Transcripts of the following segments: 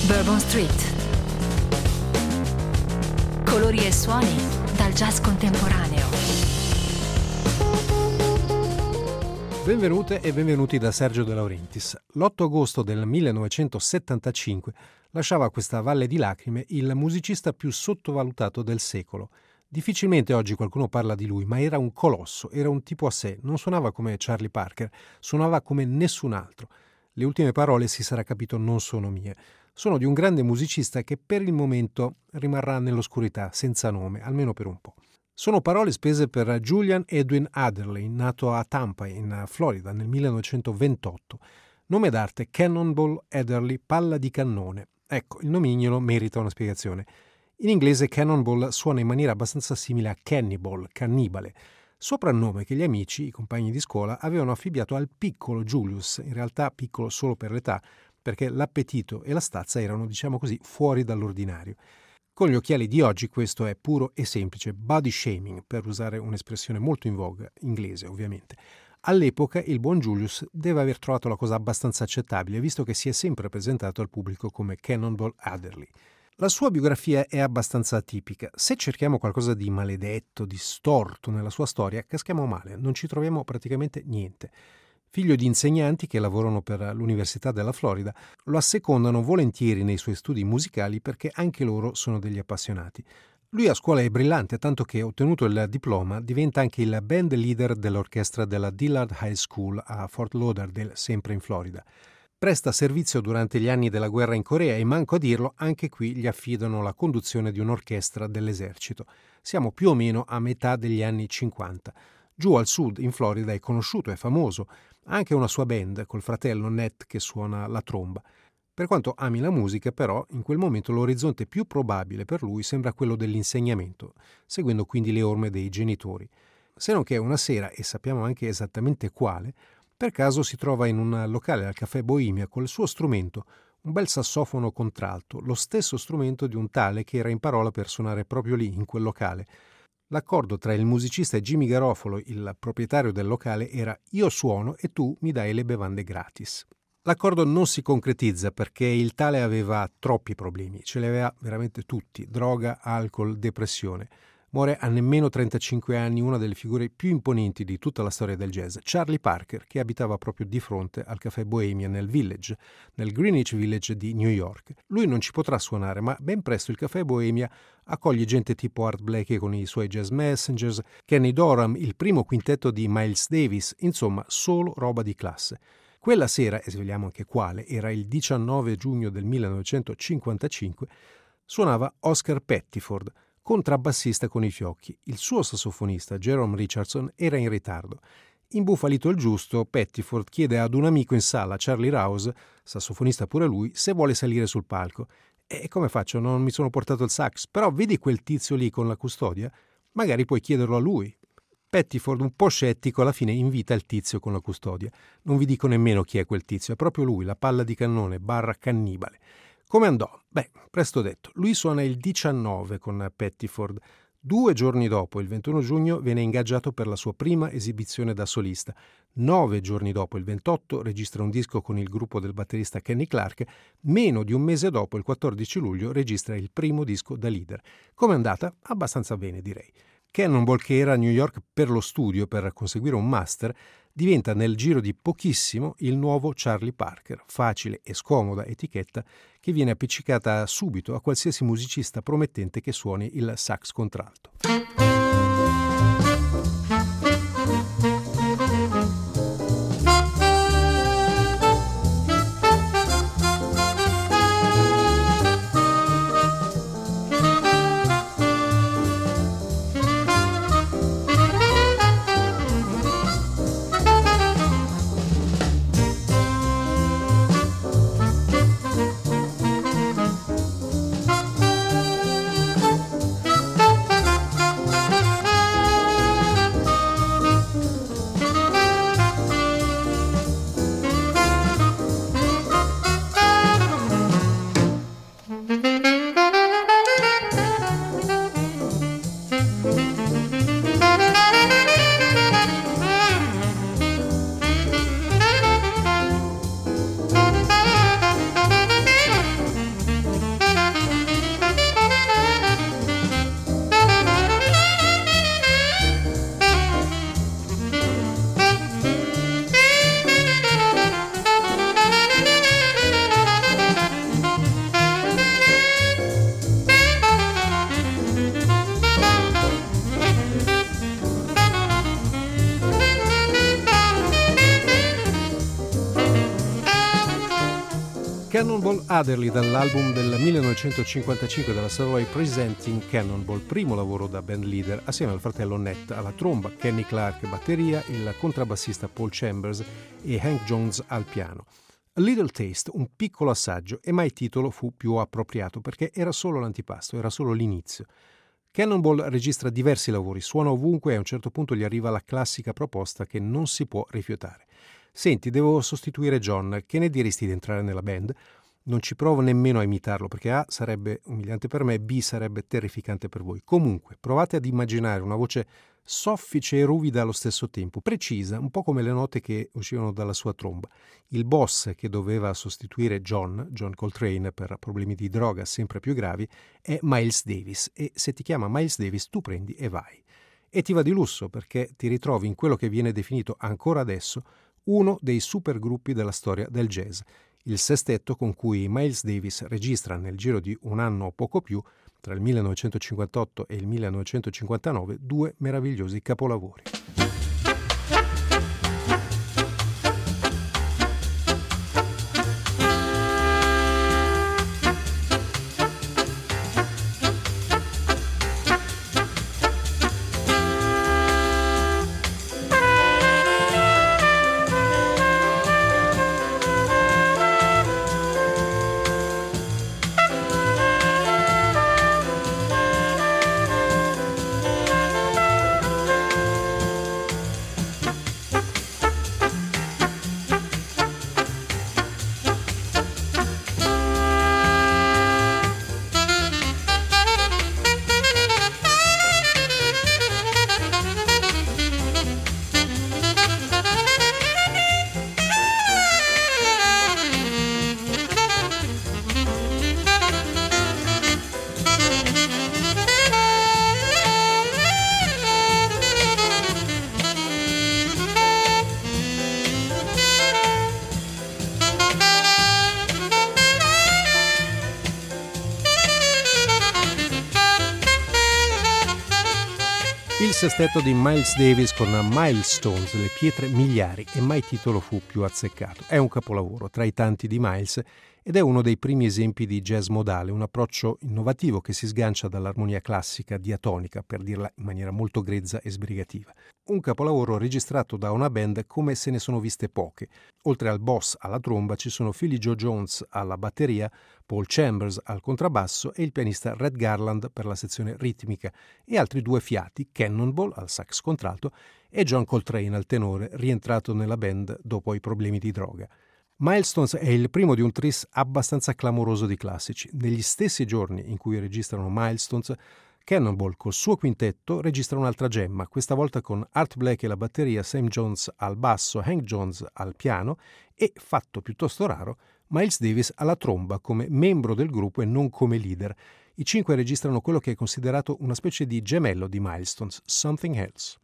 Bourbon Street. Colori e suoni dal jazz contemporaneo. Benvenute e benvenuti da Sergio De Laurentiis. L'8 agosto del 1975 lasciava questa valle di lacrime il musicista più sottovalutato del secolo. Difficilmente oggi qualcuno parla di lui, ma era un colosso, era un tipo a sé, non suonava come Charlie Parker, suonava come nessun altro. Le ultime parole, si sarà capito, non sono mie. Sono di un grande musicista che per il momento rimarrà nell'oscurità, senza nome, almeno per un po'. Sono parole spese per Julian Edwin Adderley, nato a Tampa, in Florida, nel 1928. Nome d'arte Cannonball Adderley, palla di cannone. Ecco, il nomignolo merita una spiegazione. In inglese Cannonball suona in maniera abbastanza simile a Cannibal, cannibale, soprannome che gli amici, i compagni di scuola, avevano affibbiato al piccolo Julius, in realtà piccolo solo per l'età, perché l'appetito e la stazza erano, diciamo così, fuori dall'ordinario. Con gli occhiali di oggi questo è puro e semplice body shaming, per usare un'espressione molto in voga, inglese ovviamente. All'epoca il buon Julius deve aver trovato la cosa abbastanza accettabile, visto che si è sempre presentato al pubblico come Cannonball Adderley. La sua biografia è abbastanza atipica. Se cerchiamo qualcosa di maledetto, di storto nella sua storia, caschiamo male, non ci troviamo praticamente niente. Figlio di insegnanti che lavorano per l'Università della Florida, lo assecondano volentieri nei suoi studi musicali perché anche loro sono degli appassionati. Lui a scuola è brillante, tanto che, ottenuto il diploma, diventa anche il band leader dell'orchestra della Dillard High School a Fort Lauderdale, sempre in Florida. Presta servizio durante gli anni della guerra in Corea e, manco a dirlo, anche qui gli affidano la conduzione di un'orchestra dell'esercito. Siamo più o meno a metà degli anni 50. Giù al sud, in Florida, è conosciuto, è famoso. Ha anche una sua band, col fratello Ned che suona la tromba. Per quanto ami la musica, però, in quel momento l'orizzonte più probabile per lui sembra quello dell'insegnamento, seguendo quindi le orme dei genitori. Se non che una sera, e sappiamo anche esattamente quale, per caso si trova in un locale al Caffè Bohemia col suo strumento, un bel sassofono contralto, lo stesso strumento di un tale che era in parola per suonare proprio lì, in quel locale. L'accordo tra il musicista e Jimmy Garofalo, il proprietario del locale, era «io suono e tu mi dai le bevande gratis». L'accordo non si concretizza perché il tale aveva troppi problemi, ce li aveva veramente tutti: droga, alcol, depressione. Muore a nemmeno 35 anni una delle figure più imponenti di tutta la storia del jazz, Charlie Parker, che abitava proprio di fronte al Caffè Bohemia nel Village, nel Greenwich Village di New York. Lui non ci potrà suonare, ma ben presto il Caffè Bohemia accoglie gente tipo Art Blakey con i suoi Jazz Messengers, Kenny Dorham, il primo quintetto di Miles Davis, insomma solo roba di classe. Quella sera, e sveliamo anche quale, era il 19 giugno del 1955, suonava Oscar Pettiford, contrabbassista con i fiocchi. Il suo sassofonista, Jerome Richardson, era in ritardo. Imbufalito il giusto, Pettiford chiede ad un amico in sala, Charlie Rouse, sassofonista pure lui, se vuole salire sul palco. E come faccio? Non mi sono portato il sax, però vedi quel tizio lì con la custodia? Magari puoi chiederlo a lui. Pettiford, un po' scettico, alla fine invita il tizio con la custodia. Non vi dico nemmeno chi è quel tizio, è proprio lui, la palla di cannone, / cannibale. Come andò? Beh, presto detto. Lui suona il 19 con Pettiford. 2 giorni dopo, il 21 giugno, viene ingaggiato per la sua prima esibizione da solista. 9 giorni dopo, il 28, registra un disco con il gruppo del batterista Kenny Clarke. Meno di un mese dopo, il 14 luglio, registra il primo disco da leader. Come è andata? Abbastanza bene, direi. Cannonball, che era a New York per lo studio, per conseguire un master, diventa nel giro di pochissimo il nuovo Charlie Parker, facile e scomoda etichetta che viene appiccicata subito a qualsiasi musicista promettente che suoni il sax contralto. Cannonball Adderley dall'album del 1955 della Savoy Presenting Cannonball, primo lavoro da band leader assieme al fratello Ned alla tromba, Kenny Clarke batteria, il contrabbassista Paul Chambers e Hank Jones al piano. A Little Taste, un piccolo assaggio, e mai titolo fu più appropriato perché era solo l'antipasto, era solo l'inizio. Cannonball registra diversi lavori, suona ovunque e a un certo punto gli arriva la classica proposta che non si può rifiutare. Senti, devo sostituire John, che ne diresti di entrare nella band? Non ci provo nemmeno a imitarlo, perché A sarebbe umiliante per me, B sarebbe terrificante per voi. Comunque, provate ad immaginare una voce soffice e ruvida allo stesso tempo, precisa, un po' come le note che uscivano dalla sua tromba. Il boss che doveva sostituire John Coltrane per problemi di droga sempre più gravi, è Miles Davis, e se ti chiama Miles Davis tu prendi e vai. E ti va di lusso, perché ti ritrovi in quello che viene definito ancora adesso uno dei supergruppi della storia del jazz, il sestetto con cui Miles Davis registra nel giro di un anno o poco più, tra il 1958 e il 1959, due meravigliosi capolavori. Il sestetto di Miles Davis con Milestones, le pietre miliari, e mai titolo fu più azzeccato. È un capolavoro tra i tanti di Miles ed è uno dei primi esempi di jazz modale, un approccio innovativo che si sgancia dall'armonia classica diatonica, per dirla in maniera molto grezza e sbrigativa. Un capolavoro registrato da una band come se ne sono viste poche. Oltre al boss alla tromba ci sono Philly Joe Jones alla batteria, Paul Chambers al contrabbasso e il pianista Red Garland per la sezione ritmica e altri due fiati, Cannonball al sax contralto e John Coltrane al tenore, rientrato nella band dopo i problemi di droga. Milestones è il primo di un tris abbastanza clamoroso di classici. Negli stessi giorni in cui registrano Milestones, Cannonball col suo quintetto registra un'altra gemma, questa volta con Art Blakey alla batteria, Sam Jones al basso, Hank Jones al piano e, fatto piuttosto raro, Miles Davis alla tromba come membro del gruppo e non come leader. I cinque registrano quello che è considerato una specie di gemello di Milestones, Something Else.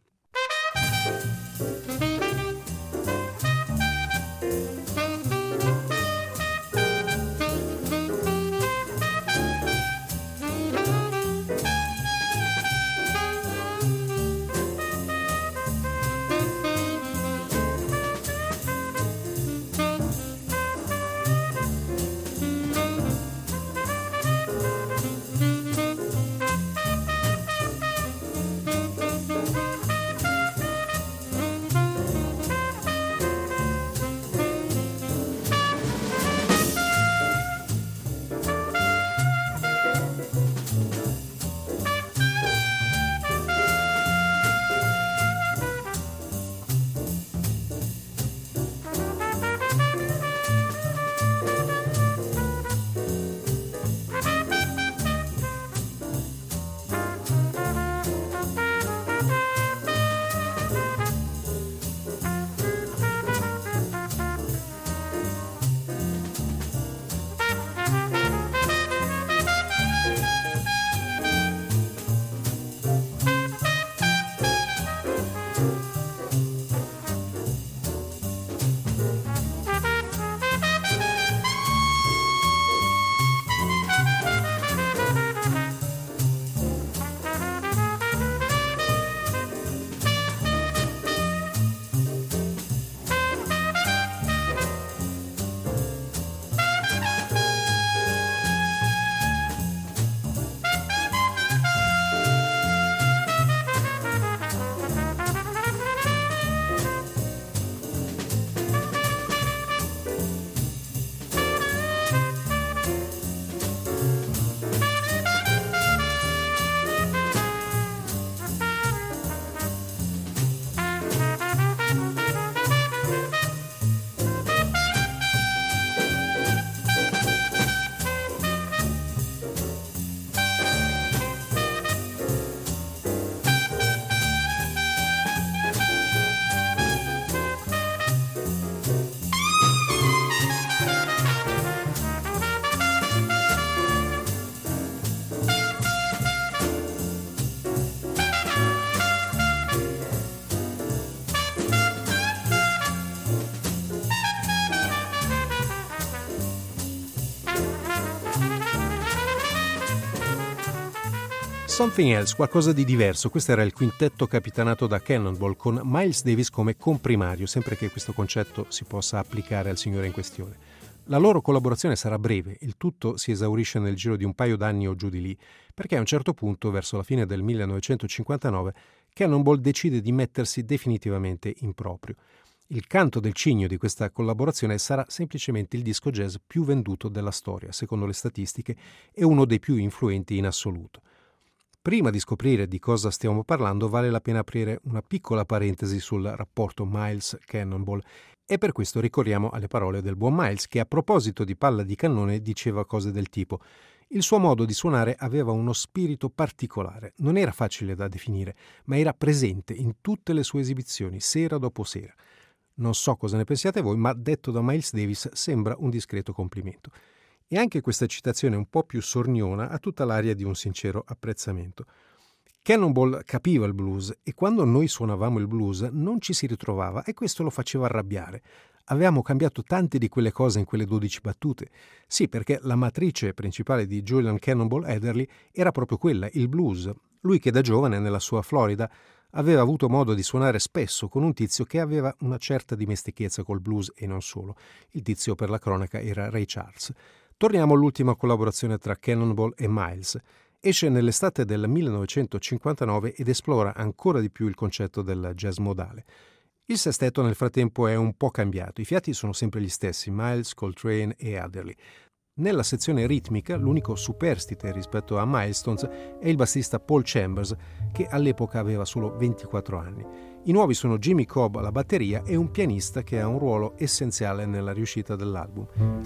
Something Else, qualcosa di diverso. Questo era il quintetto capitanato da Cannonball con Miles Davis come comprimario, sempre che questo concetto si possa applicare al signore in questione. La loro collaborazione sarà breve, il tutto si esaurisce nel giro di un paio d'anni o giù di lì, perché a un certo punto, verso la fine del 1959, Cannonball decide di mettersi definitivamente in proprio. Il canto del cigno di questa collaborazione sarà semplicemente il disco jazz più venduto della storia, secondo le statistiche, e uno dei più influenti in assoluto. Prima di scoprire di cosa stiamo parlando, vale la pena aprire una piccola parentesi sul rapporto Miles-Cannonball e per questo ricorriamo alle parole del buon Miles, che a proposito di palla di cannone diceva cose del tipo: il suo modo di suonare aveva uno spirito particolare, non era facile da definire, ma era presente in tutte le sue esibizioni, sera dopo sera. Non so cosa ne pensiate voi, ma detto da Miles Davis sembra un discreto complimento. E anche questa citazione un po' più sorniona ha tutta l'aria di un sincero apprezzamento. Cannonball capiva il blues e quando noi suonavamo il blues non ci si ritrovava e questo lo faceva arrabbiare. Avevamo cambiato tante di quelle cose in quelle 12 battute. Sì, perché la matrice principale di Julian Cannonball Adderley era proprio quella, il blues. Lui che da giovane nella sua Florida aveva avuto modo di suonare spesso con un tizio che aveva una certa dimestichezza col blues e non solo. Il tizio, per la cronaca, era Ray Charles. Torniamo all'ultima collaborazione tra Cannonball e Miles. Esce nell'estate del 1959 ed esplora ancora di più il concetto del jazz modale. Il sestetto nel frattempo è un po' cambiato, i fiati sono sempre gli stessi, Miles, Coltrane e Adderley. Nella sezione ritmica l'unico superstite rispetto a Milestones è il bassista Paul Chambers, che all'epoca aveva solo 24 anni. I nuovi sono Jimmy Cobb alla batteria e un pianista che ha un ruolo essenziale nella riuscita dell'album.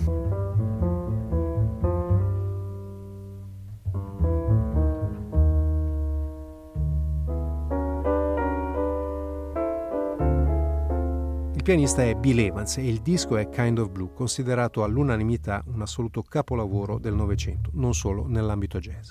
Il pianista è Bill Evans e il disco è Kind of Blue, considerato all'unanimità un assoluto capolavoro del Novecento, non solo nell'ambito jazz.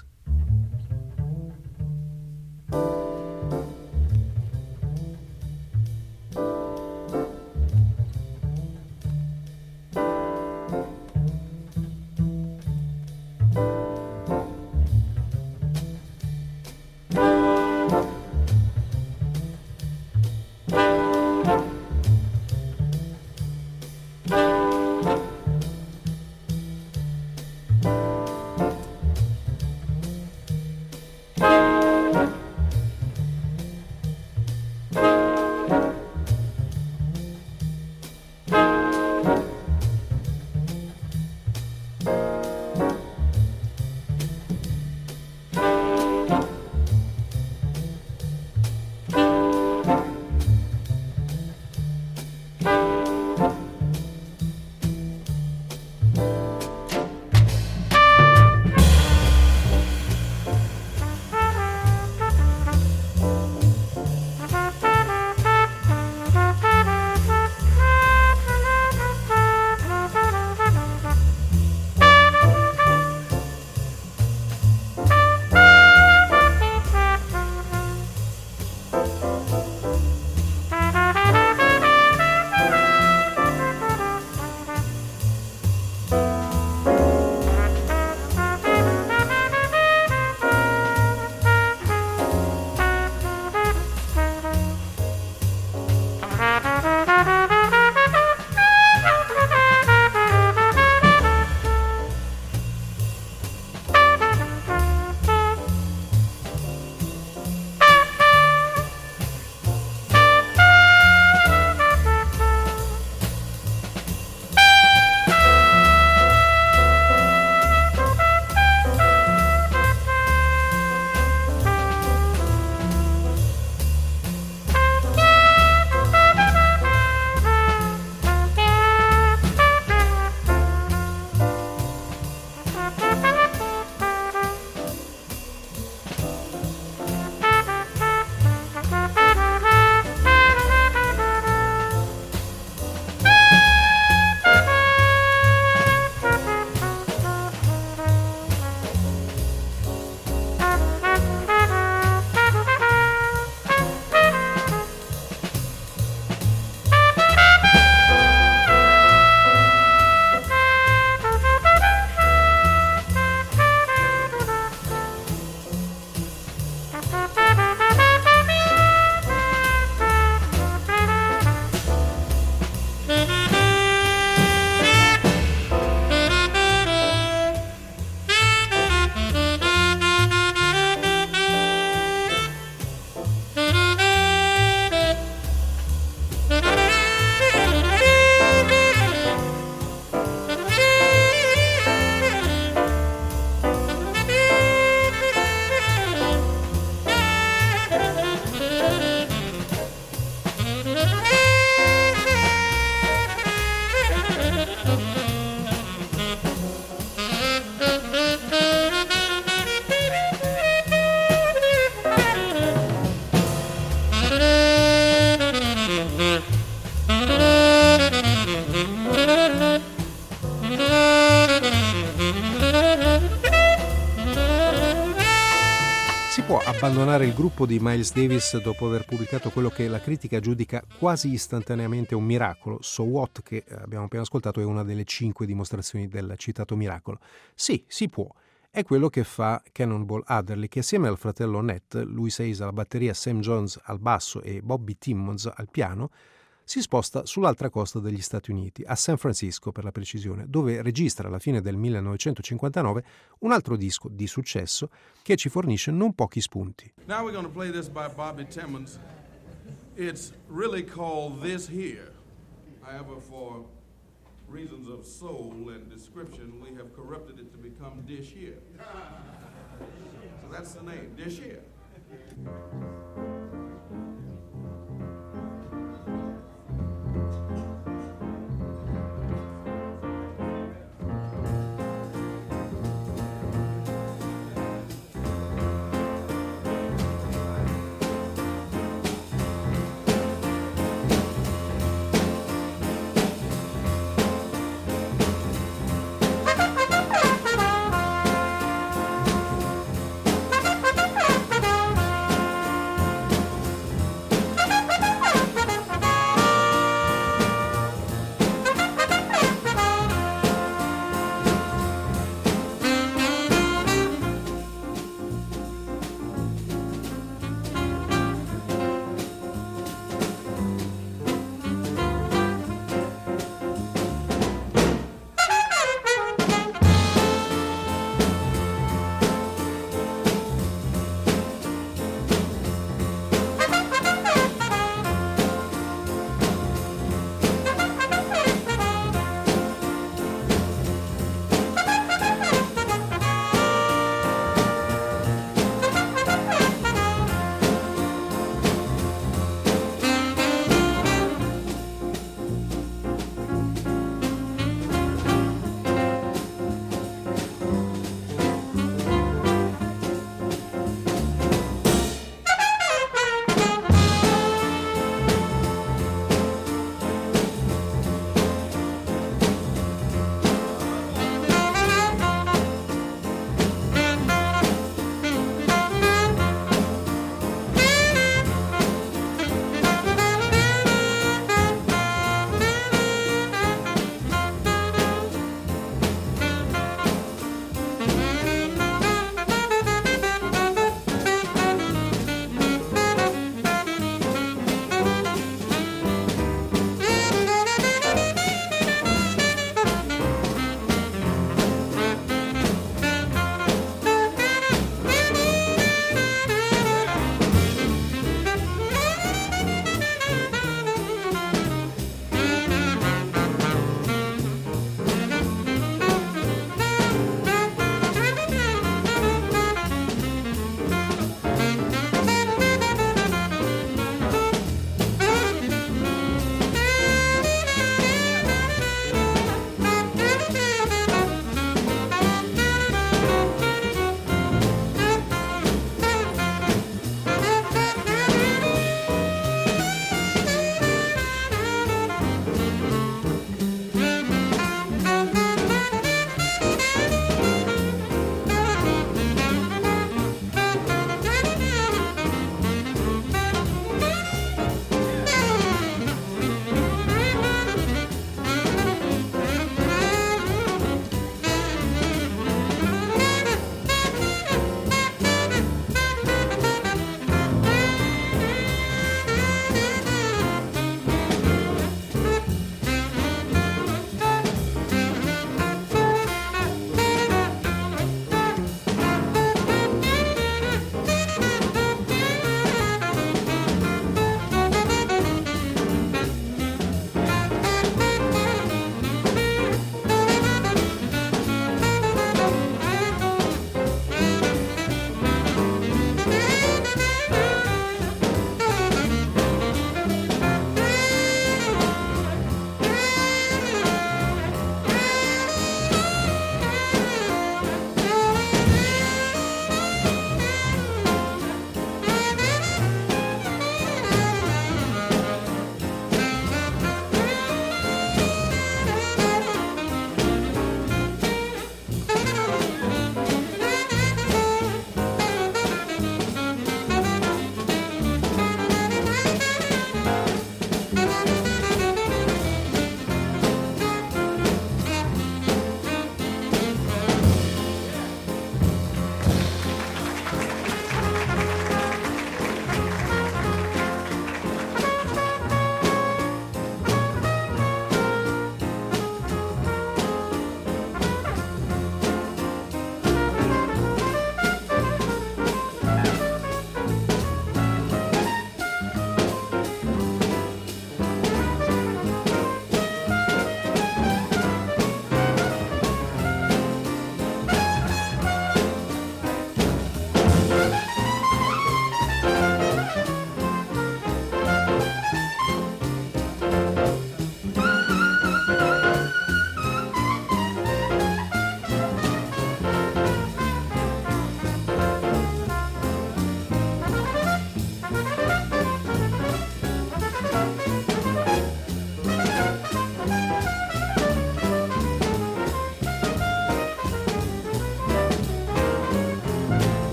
può abbandonare il gruppo di Miles Davis dopo aver pubblicato quello che la critica giudica quasi istantaneamente un miracolo. So What, che abbiamo appena ascoltato, è una delle 5 dimostrazioni del citato miracolo. Sì, si può. È quello che fa Cannonball Adderley, che assieme al fratello Nat, Louis Hayes alla batteria, Sam Jones al basso e Bobby Timmons al piano, si sposta sull'altra costa degli Stati Uniti, a San Francisco per la precisione, dove registra alla fine del 1959 un altro disco di successo che ci fornisce non pochi spunti. Now we're going to play this by Bobby Timmons. It's really called This Here. However, for reasons of soul and description, we have corrupted it to become Dish Here. So that's the name, Dish Here.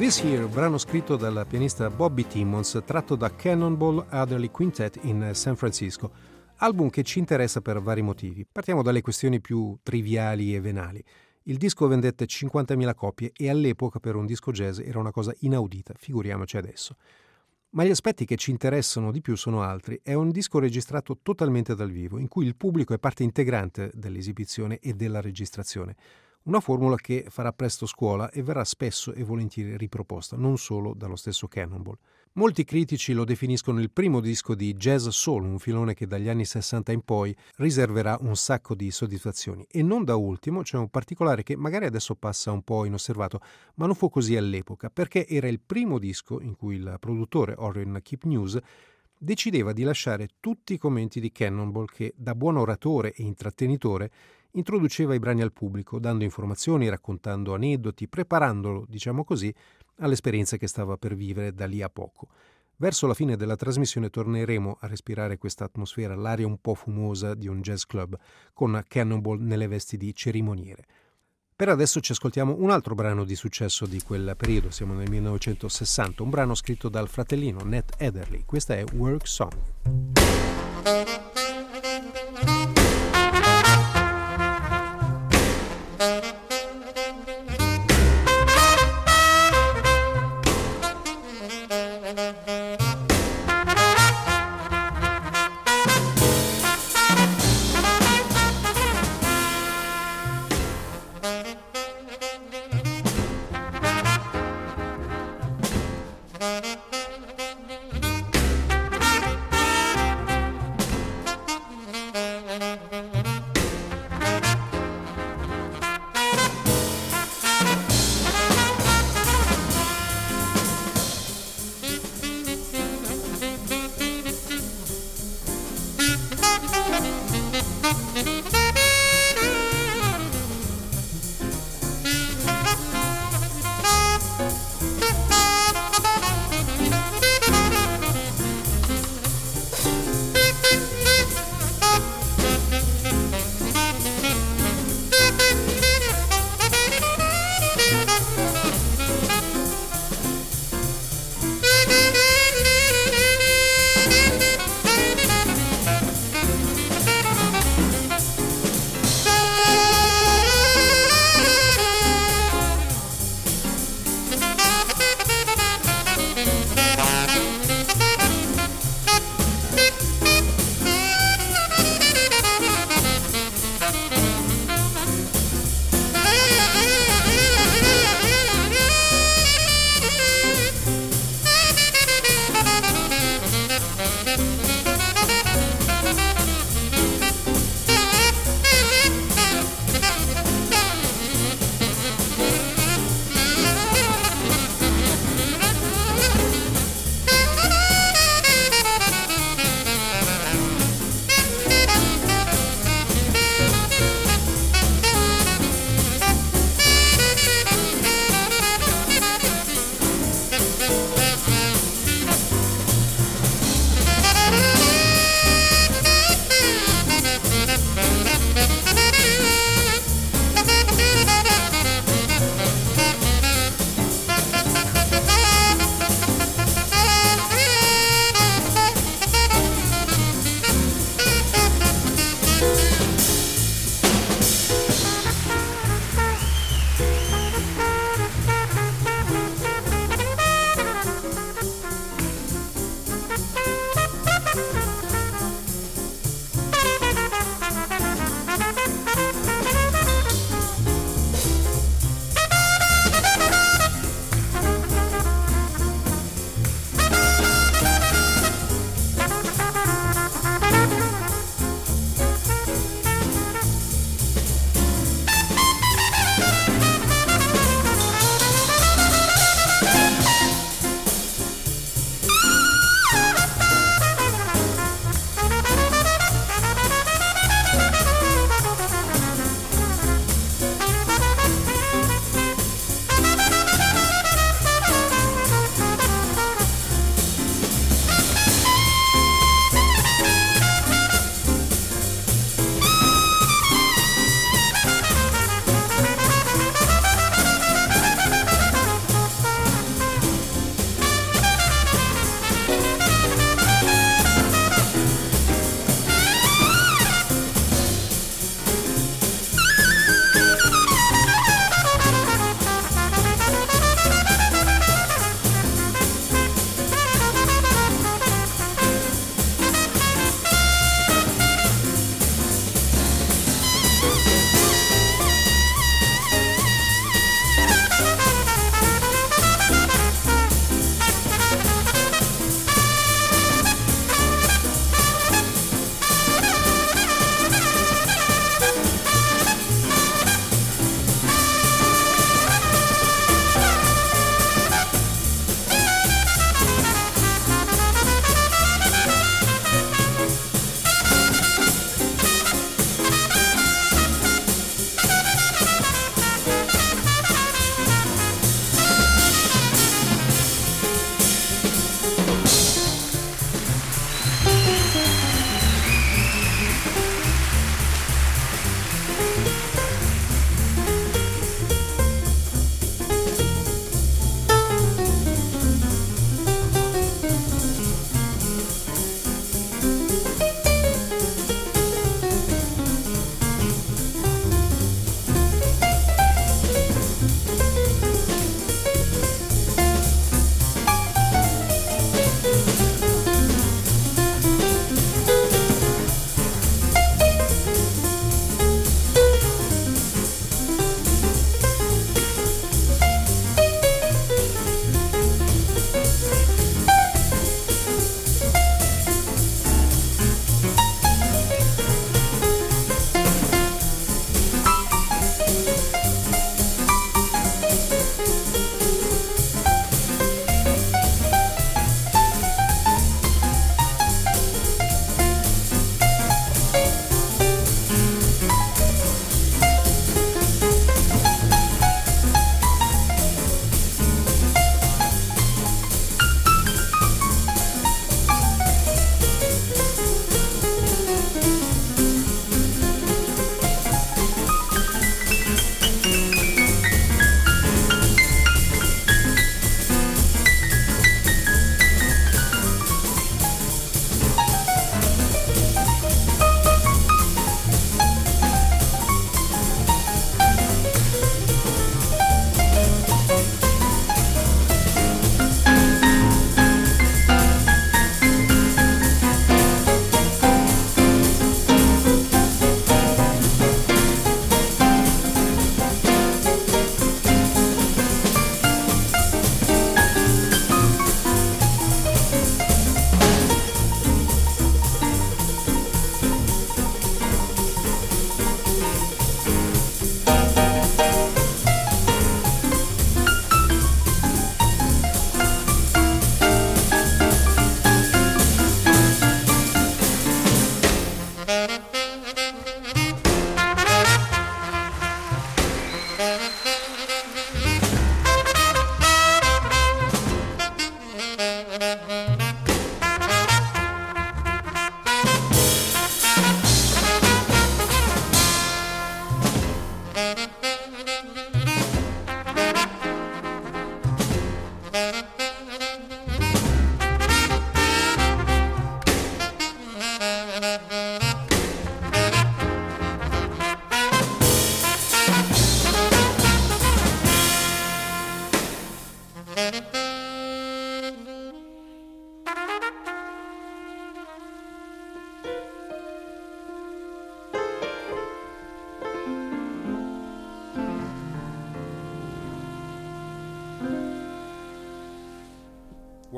This Here, brano scritto dal pianista Bobby Timmons, tratto da Cannonball Adderley Quintet in San Francisco, album che ci interessa per vari motivi. Partiamo dalle questioni più triviali e venali. Il disco vendette 50.000 copie e all'epoca per un disco jazz era una cosa inaudita, figuriamoci adesso. Ma gli aspetti che ci interessano di più sono altri. È un disco registrato totalmente dal vivo, in cui il pubblico è parte integrante dell'esibizione e della registrazione. Una formula che farà presto scuola e verrà spesso e volentieri riproposta, non solo dallo stesso Cannonball. Molti critici lo definiscono il primo disco di jazz soul, un filone che dagli anni 60 in poi riserverà un sacco di soddisfazioni. E non da ultimo c'è un particolare che magari adesso passa un po' inosservato, ma non fu così all'epoca, perché era il primo disco in cui il produttore Orrin Kipnius decideva di lasciare tutti i commenti di Cannonball che, da buon oratore e intrattenitore, introduceva i brani al pubblico, dando informazioni, raccontando aneddoti, preparandolo, diciamo così, all'esperienza che stava per vivere da lì a poco. Verso la fine della trasmissione torneremo a respirare questa atmosfera, l'aria un po' fumosa di un jazz club, con Cannonball nelle vesti di cerimoniere. Per adesso ci ascoltiamo un altro brano di successo di quel periodo, siamo nel 1960, un brano scritto dal fratellino Nat Adderley. Questa è Work Song.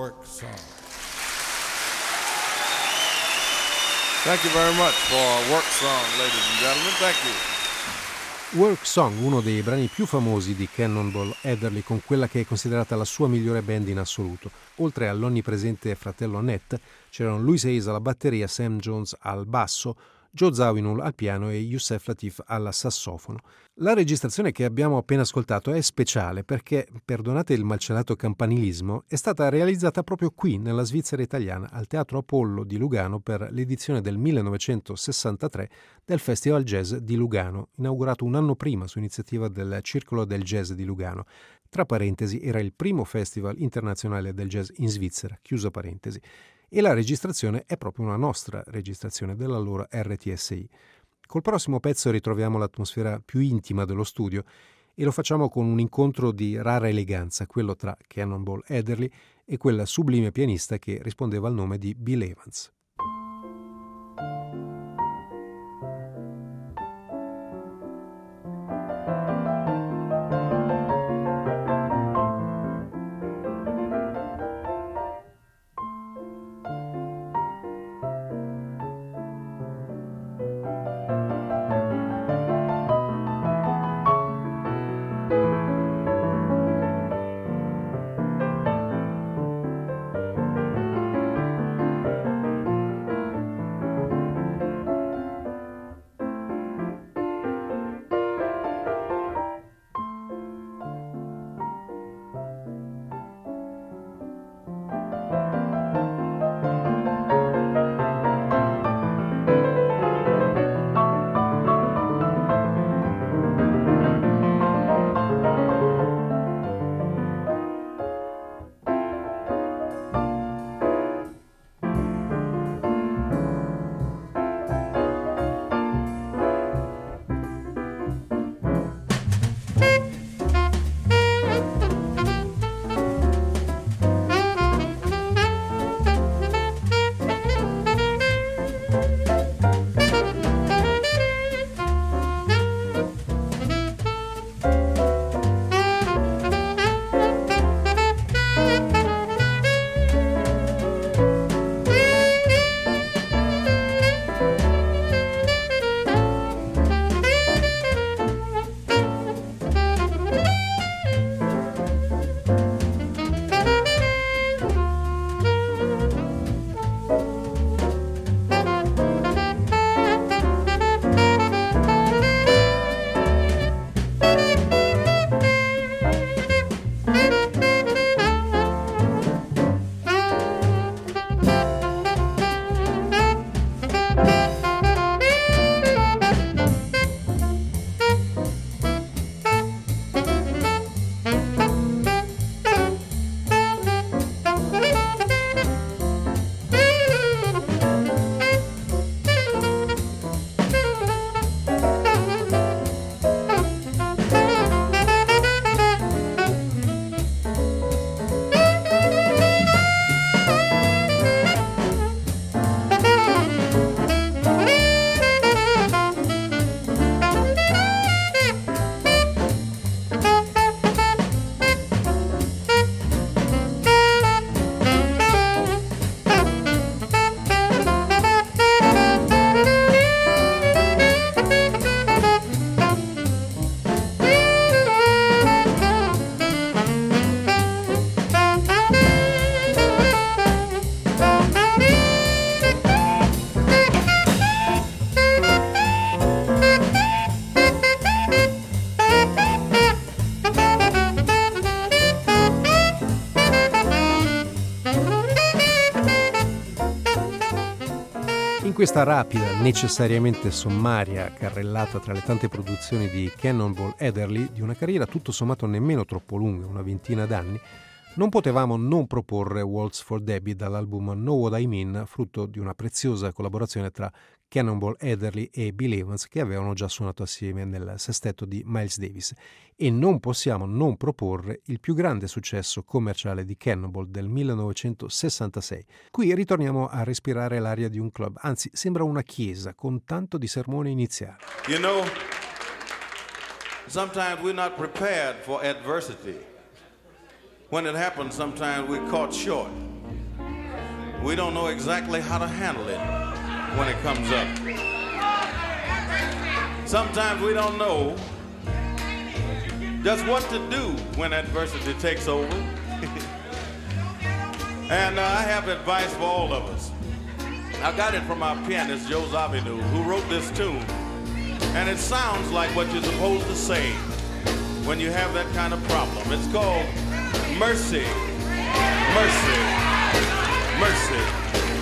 Work Song. Thank you very much for Work Song, ladies and gentlemen. Thank you. Work Song, uno dei brani più famosi di Cannonball Adderley, con quella che è considerata la sua migliore band in assoluto. Oltre all'onnipresente fratello Nat, c'erano Louis Hayes alla batteria, Sam Jones al basso, Joe Zawinul al piano e Yusef Lateef al sassofono. La registrazione che abbiamo appena ascoltato è speciale perché, perdonate il malcelato campanilismo, è stata realizzata proprio qui, nella Svizzera italiana, al Teatro Apollo di Lugano per l'edizione del 1963 del Festival Jazz di Lugano, inaugurato un anno prima su iniziativa del Circolo del Jazz di Lugano. Tra parentesi, era il primo festival internazionale del jazz in Svizzera, chiusa parentesi. E la registrazione è proprio una nostra registrazione dell'allora RTSI. Col prossimo pezzo ritroviamo l'atmosfera più intima dello studio e lo facciamo con un incontro di rara eleganza, quello tra Cannonball Adderley e quel sublime pianista che rispondeva al nome di Bill Evans. questa rapida, necessariamente sommaria carrellata tra le tante produzioni di Cannonball Adderley, di una carriera tutto sommato nemmeno troppo lunga, una ventina d'anni, non potevamo non proporre Waltz for Debbie dall'album Know What I Mean, frutto di una preziosa collaborazione tra Cannonball Adderley e Bill Evans, che avevano già suonato assieme nel sestetto di Miles Davis. E non possiamo non proporre il più grande successo commerciale di Cannonball del 1966. Qui ritorniamo a respirare l'aria di un club, anzi sembra una chiesa con tanto di sermone iniziale. You know, sometimes we're not prepared for adversity. When it happens, sometimes we're caught short. we don't know exactly how to handle it when it comes up. Sometimes we don't know just what to do when adversity takes over. And I have advice for all of us. I got it from our pianist, Joe Zawinul, who wrote this tune. And it sounds like what you're supposed to say when you have that kind of problem. It's called Mercy, Mercy, Mercy.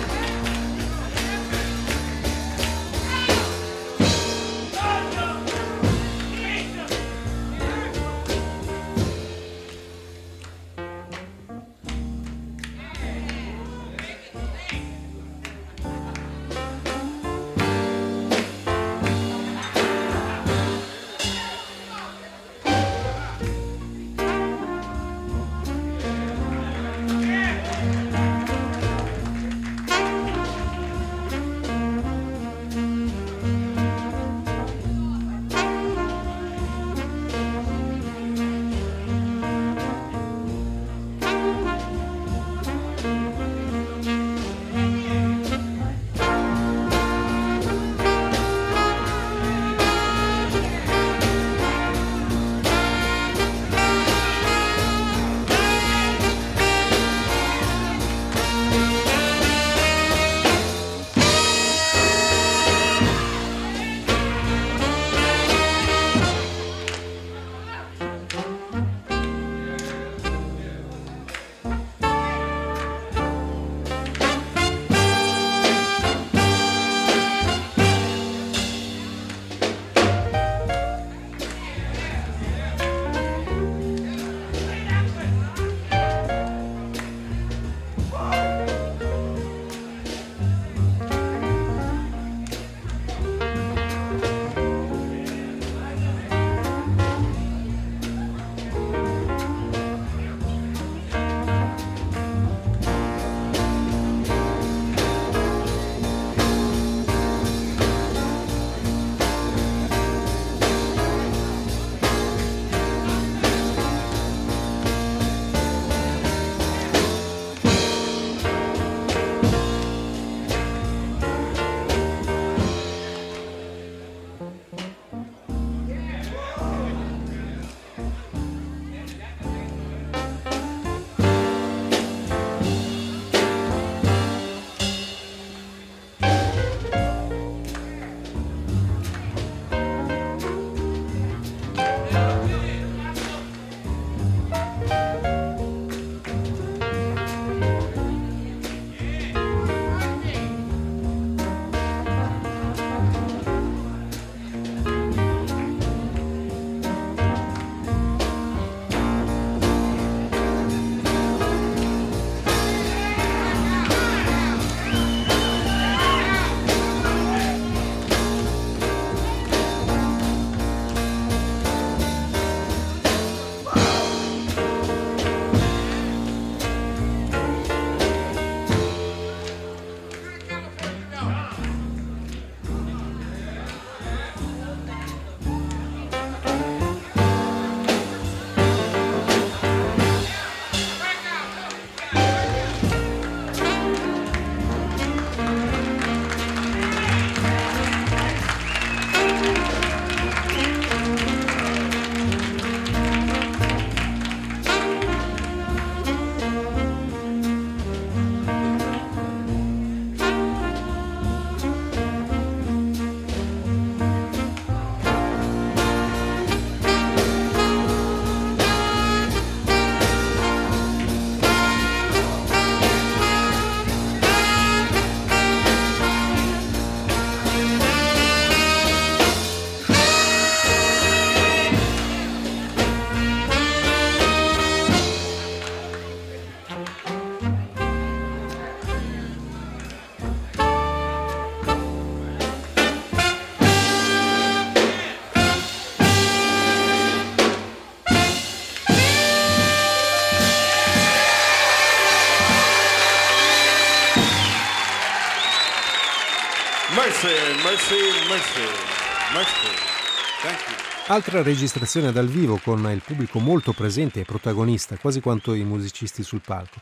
Mercy, mercy, mercy, mercy. Thank you. Altra registrazione dal vivo con il pubblico molto presente e protagonista, quasi quanto i musicisti sul palco.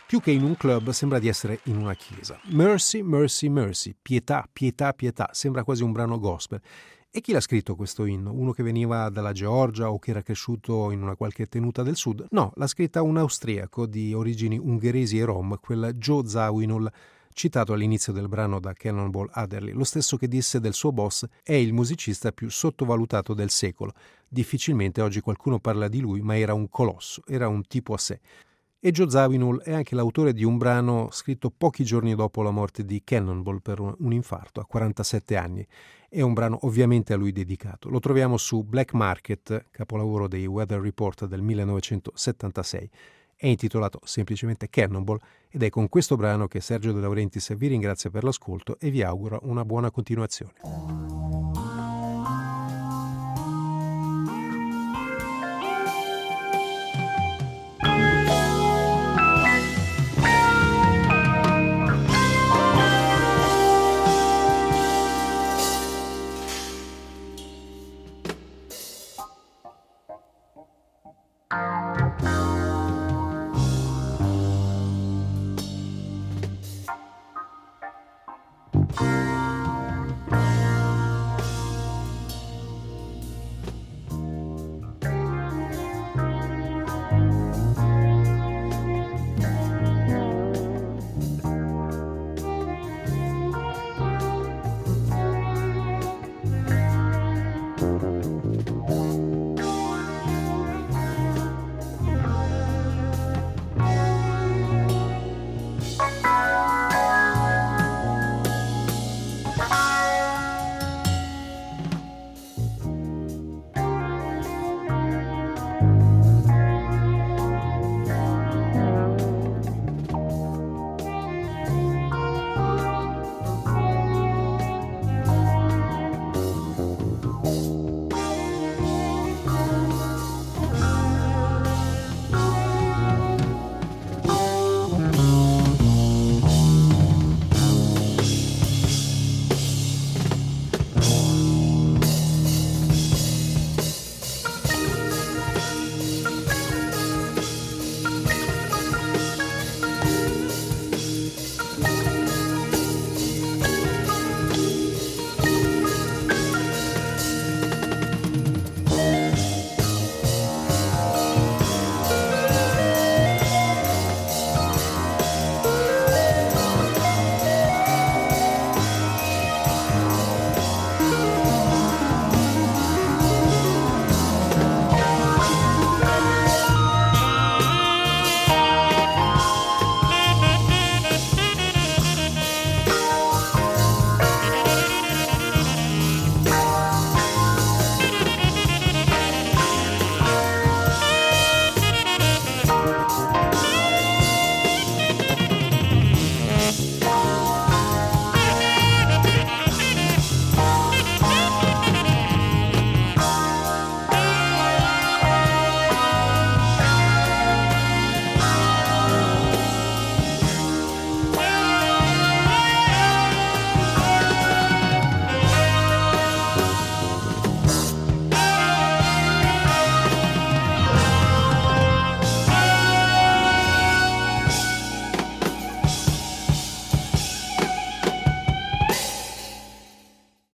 Più che in un club sembra di essere in una chiesa. Mercy, mercy, mercy, pietà, pietà, pietà, sembra quasi un brano gospel. E chi l'ha scritto questo inno? Uno che veniva dalla Georgia o che era cresciuto in una qualche tenuta del sud? No, l'ha scritta un austriaco di origini ungheresi e rom, quel Joe Zawinul, citato all'inizio del brano da Cannonball Adderley, lo stesso che disse del suo boss: è il musicista più sottovalutato del secolo. Difficilmente oggi qualcuno parla di lui, ma era un colosso, era un tipo a sé. E Joe Zawinul è anche l'autore di un brano scritto pochi giorni dopo la morte di Cannonball per un infarto a 47 anni. È un brano ovviamente a lui dedicato. Lo troviamo su Black Market, capolavoro dei Weather Report del 1976. È intitolato semplicemente Cannonball ed è con questo brano che Sergio De Laurentiis vi ringrazia per l'ascolto e vi augura una buona continuazione.